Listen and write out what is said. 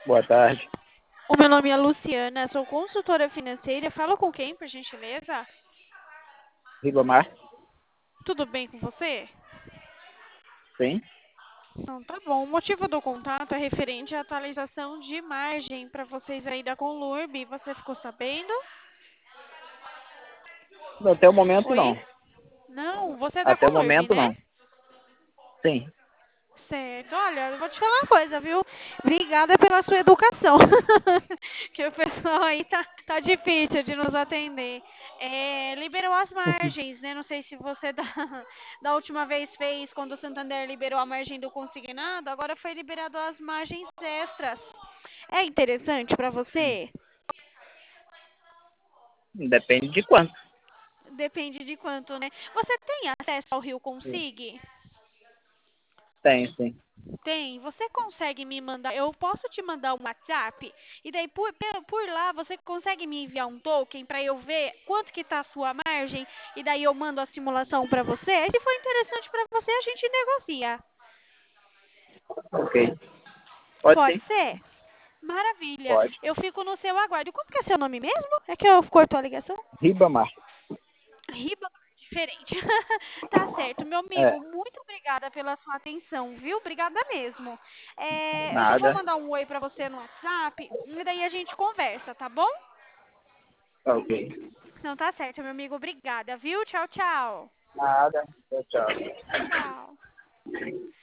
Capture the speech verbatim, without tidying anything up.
Boa tarde. O meu nome é Luciana, sou consultora financeira. Falo com quem, por gentileza? Ribamar? Tudo bem com você? Sim. Então, tá bom. O motivo do contato é referente à atualização de margem para vocês aí da Conlurb. Você ficou sabendo? Até o momento, Oi? não. Não, você é da Até o Conlurb, momento, né? não. Sim. Certo. Olha, eu vou te falar uma coisa, viu? Obrigada pela sua educação. Que o pessoal aí tá, tá difícil de nos atender. É, liberou as margens, né? Não sei se você da, da última vez fez quando o Santander liberou a margem do consignado, agora foi liberado as margens extras. É interessante para você? Depende de quanto. Depende de quanto, né? Você tem acesso ao Rio Sim. Consig? Tem, sim. Tem. Você consegue me mandar? Eu posso te mandar um WhatsApp e daí por, pe- por lá você consegue me enviar um token para eu ver quanto que tá a sua margem e daí eu mando a simulação para você. Aí, se for interessante para você, a gente negocia. Ok. Pode Pode sim. ser? Maravilha. Pode. Eu fico no seu aguardo. Como que é seu nome mesmo? É que eu cortou a ligação? Ribamar. Riba diferente. Tá certo, meu É. amigo. Muito obrigada pela sua atenção, viu? Obrigada mesmo. É, eu já vou Nada. mandar um oi pra você no WhatsApp e daí a gente conversa, tá bom? Ok. Então tá certo, meu amigo. Obrigada, viu? Tchau, tchau. Nada. Tchau, tchau. Tchau.